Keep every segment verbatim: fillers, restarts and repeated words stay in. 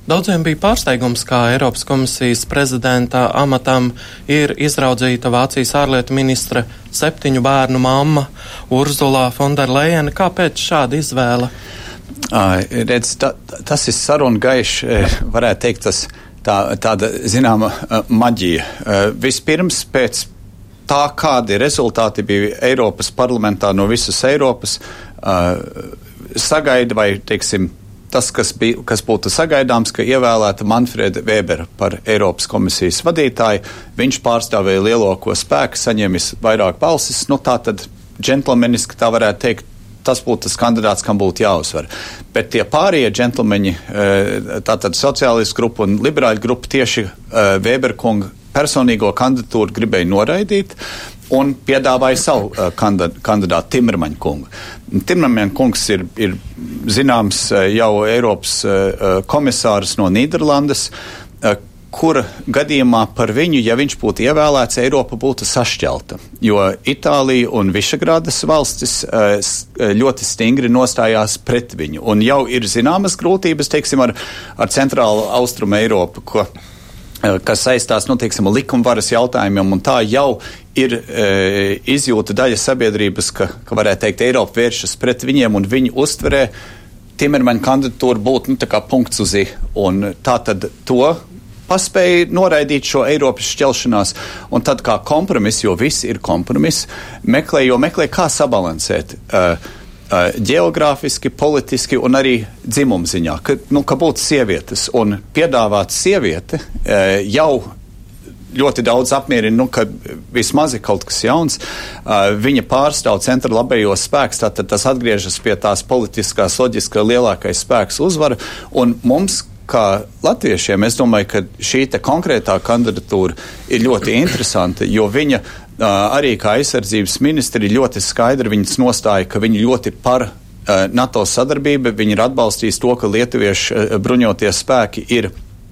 Daudziem bija pārsteigums, kā Eiropas komisijas prezidenta amatam ir izraudzīta Vācijas ārlietu ministre septiņu bērnu mamma Urzula Fonderlejene. Kāpēc šāda izvēle? Uh, redz, ta, tas ir saruna gaišs, varētu teikt, tas tā, tāda zināma uh, maģija. Uh, vispirms pēc tā, kādi rezultāti bija Eiropas parlamentā no visas Eiropas, uh, sagaida vai, teiksim, tas, kas, bija, kas būtu sagaidāms, ka ievēlēta Manfreda Webera par Eiropas komisijas vadītāju. Viņš pārstāvēja lielāko spēku, saņēmis vairāk balsis. Nu, tā tad džentlmeniski tā varētu teikt, tas būtu tas kandidāts, kam būtu jāuzvar. Bet tie pārējie džentlmeņi, tātad sociālistu grupa un liberāļu grupa tieši Webera kunga personīgo kandidatūru gribēja noraidīt un piedāvāja savu uh, kandidātu Timermaņa kungu. Timermaņa kungs ir, ir zināms uh, jau Eiropas uh, komisārs no Nīderlandes, uh, kura gadījumā par viņu, ja viņš būtu ievēlēts, Eiropa būtu sašķelta, jo Itālija un Višegrādas valstis uh, ļoti stingri nostājās pret viņu. Un jau ir zināmas grūtības, teiksim, ar, ar centrālu austrumu Eiropu, ko kas saistās, nu, teiksim, likumvaras jautājumiem, un tā jau ir e, izjūta daļa sabiedrības, ka, ka varētu teikt, Eiropa vēršas pret viņiem, un viņi uztverē Timermaņa kandidatūru būt, nu, tā kā punkts uz i, un tā tad to paspēja noraidīt šo Eiropas šķelšanās, un tad kā kompromis, jo viss ir kompromis, meklē, jo meklē, kā sabalansēt uh, Uh, ģeogrāfiski, politiski un arī dzimumu ziņā, ka, nu, ka būtu sievietes un piedāvāt sievieti uh, jau ļoti daudz apmierina, nu, ka vismaz ir kaut kas jauns. Uh, viņa pārstāv centra labējos spēks, tātad tas atgriežas pie tās politiskās loģiskā lielākais spēks uzvara, un mums, kā latviešiem, es domāju, ka šī te konkrētā kandidatūra ir ļoti interesanta, jo viņa uh, arī kā aizsardzības ministri ļoti skaidri viņas nostāja, ka viņi ļoti par uh, NATO sadarbību, viņi ir atbalstījis to, ka lietuviešu uh, bruņotie spēki ir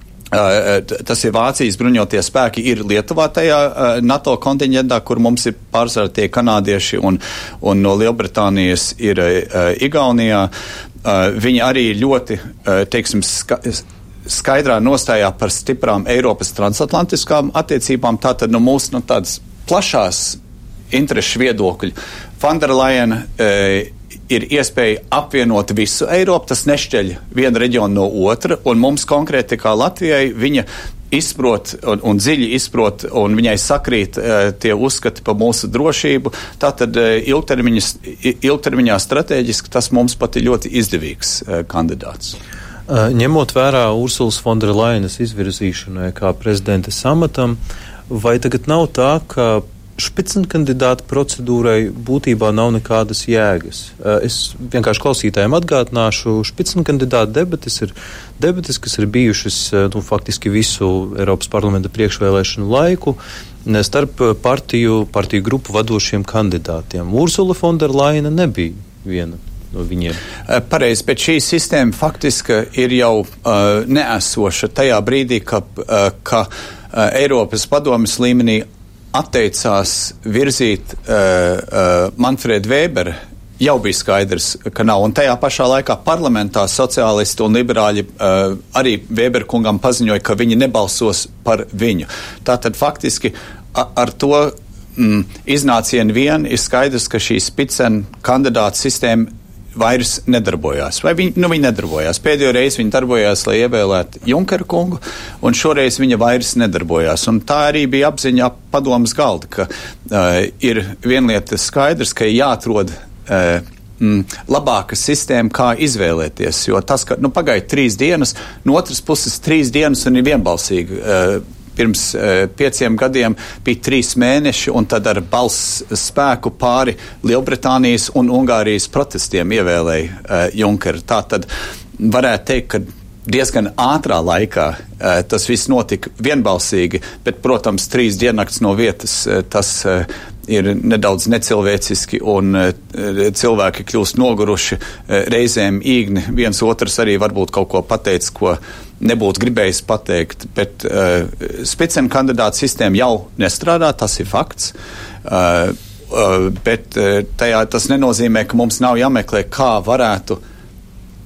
Uh, tas ir Vācijas bruņotie spēki, ir Lietuvā tajā uh, NATO kontinentā, kur mums ir pārsvarā tie kanādieši un, un no Lielbritānijas ir uh, Igaunijā. Uh, viņi arī ļoti, uh, teiksim, ska, skaidrā nostājā par stiprām Eiropas transatlantiskām attiecībām, tātad no mūsu no tādas plašās interešu viedokļu. Fonderlejene uh, ir iespēja apvienot visu Eiropu, tas nešķeļ vienu reģionu no otra, un mums konkrēti kā Latvijai viņa izprot un, un dziļi izprot, un viņai sakrīt uh, tie uzskati par mūsu drošību. Tātad uh, ilgtermiņas, ilgtermiņā strateģiski tas mums pat ir ļoti izdevīgs uh, kandidāts. Uh, ņemot vērā Ursulas Fonderlejenes izvirzīšanai kā prezidentes amatam, vai tagad nav tā, ka špicenkandidāta procedūrai būtībā nav nekādas jēgas? Es vienkārši klausītājiem atgādināšu, špicenkandidāta debates ir debates, kas ir bijušas, nu, faktiski visu Eiropas parlamenta priekšvēlēšanu laiku starp partiju, partiju grupu vadošiem kandidātiem. Ursula Fonderlejene nebija viena no viņiem. Pareizi, bet šī sistēma faktiski ir jau uh, neesoša tajā brīdī, ka, uh, ka uh, Eiropas padomes līmenī atteicās virzīt uh, uh, Manfredu Weberu, jau bija skaidrs, ka nav. Un tajā pašā laikā parlamentā sociālisti un liberāļi uh, arī Weberu kungam paziņoja, ka viņi nebalsos par viņu. Tātad faktiski a, ar to mm, iznācienu vien ir skaidrs, ka šī spicen kandidāta sistēma vairs nedarbojās. Vai viņi, nu viņi nedarbojās. Pēdējo reizi viņi darbojās, lai ievēlētu Junkeru kungu, un šoreiz viņa vairs nedarbojās. Un tā arī bija apziņa ap padomas galda, ka uh, ir vienlieta skaidrs, ka ir jāatrod uh, mm, labāka sistēma, kā izvēlēties. Jo tas, ka, nu, pagaid trīs dienas, no otras puses trīs dienas un ir vienbalsīgi. Uh, Pirms uh, pieciem gadiem bija trīs mēneši, un tad ar balss spēku pāri Lielbritānijas un Ungārijas protestiem ievēlēja uh, Junkeru. Tā tad varētu teikt, ka diezgan ātrā laikā uh, tas viss notika vienbalsīgi, bet, protams, trīs diennakts no vietas uh, tas uh, ir nedaudz necilvēciski, un uh, cilvēki kļūst noguruši, uh, reizēm īgni, viens otrs arī varbūt kaut ko pateic, ko nebūtu gribējis pateikt, bet uh, spicen kandidāta sistēma jau nestrādā, tas ir fakts, uh, uh, bet uh, tajā tas nenozīmē, ka mums nav jāmeklē, kā varētu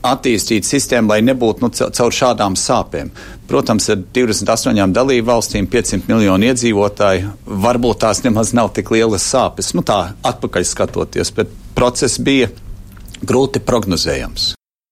attīstīt sistēmu, lai nebūtu nu, caur šādām sāpēm. Protams, ar divdesmit astoņām dalību valstīm, piecsimt miljonu iedzīvotāju, varbūt tās nemaz nav tik lielas sāpes. Nu tā, atpakaļ skatoties, bet process bija grūti prognozējams.